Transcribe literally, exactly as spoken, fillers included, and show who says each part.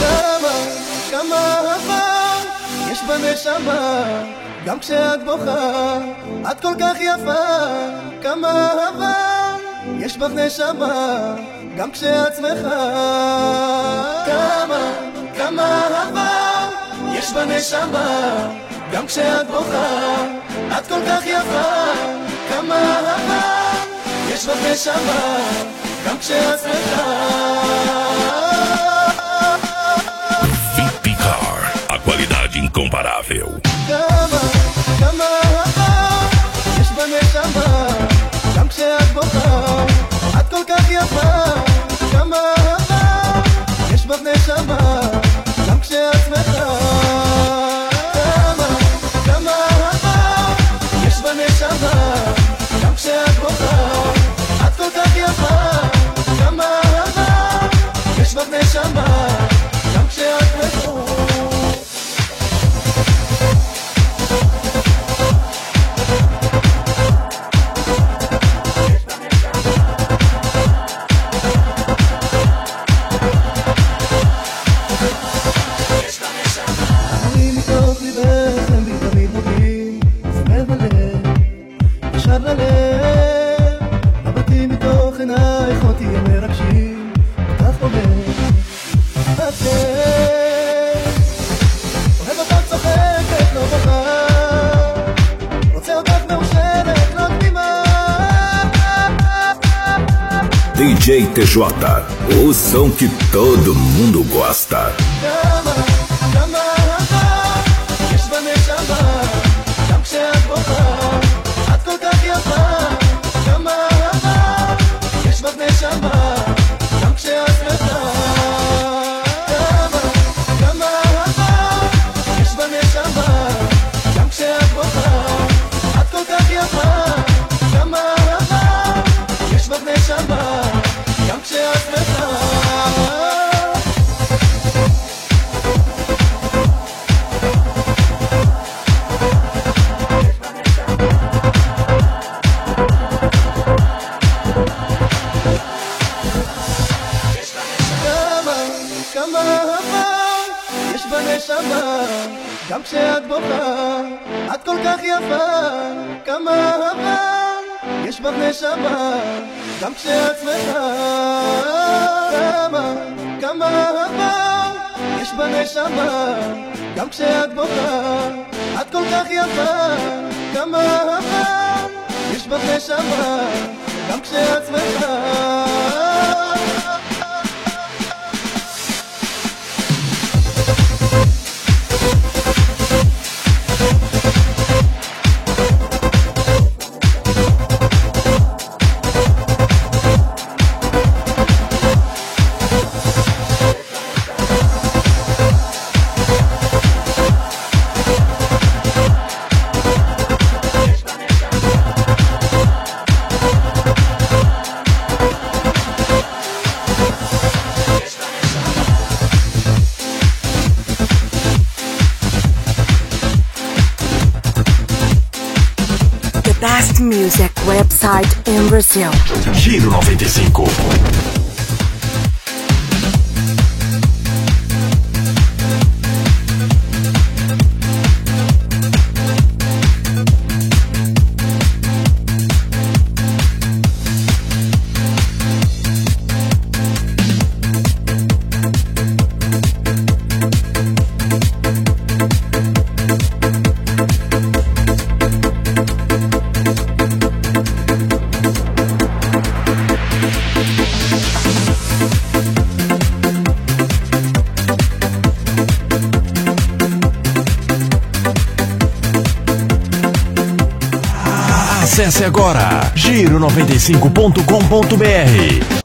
Speaker 1: כמה, כמה אהבה יש בנשמה, גם כשאת בוכה את כל כך יפה. כמה אהבה יש בך נשמה, גם כשאת שמחה. כמה, כמה אהבה יש בנשמה, גם כשאת בוכה את כל כך יפה. כמה אהבה יש בך נשמה, גם כשאת שמחה.
Speaker 2: Vipcar, a qualidade incomparável.
Speaker 1: כמה, כמה אהבה יש בנשמה, גם כשאת בוכה את כל כך יפה. כמה אהבה יש בך נשמה, גם כשאת שמחה. כמה, כמה אהבה יש בנשמה, גם כשאת בוכה את כל כך יפה. כמה אהבה יש בך נשמה, גם כשאת שמחה.
Speaker 2: D J T J, o som que todo mundo gosta.
Speaker 1: כמה, כמה אהבה יש בנשמה, גם כשאת בוכה את כל כך יפה. כמה אהבה יש בך נשמה, גם כשאת שמחה. כמה, כמה אהבה יש בנשמה, גם כשאת בוכה את כל כך יפה. כמה אהבה יש בך נשמה, גם כשאת שמחה. כמה אהבה יש בנשמה, גם כשאת בוכה את כל כך יפה. כמה אהבה יש בך נשמה, גם כשאת שמחה. כמה, כמה אהבה יש בנשמה, גם כשאת בוכה את כל כך יפה. כמה אהבה יש בך נשמה, גם כשאת שמחה.
Speaker 3: Best music website in Brazil.
Speaker 2: Giro noventa e cinco. Acesse agora giro noventa e cinco ponto com ponto br.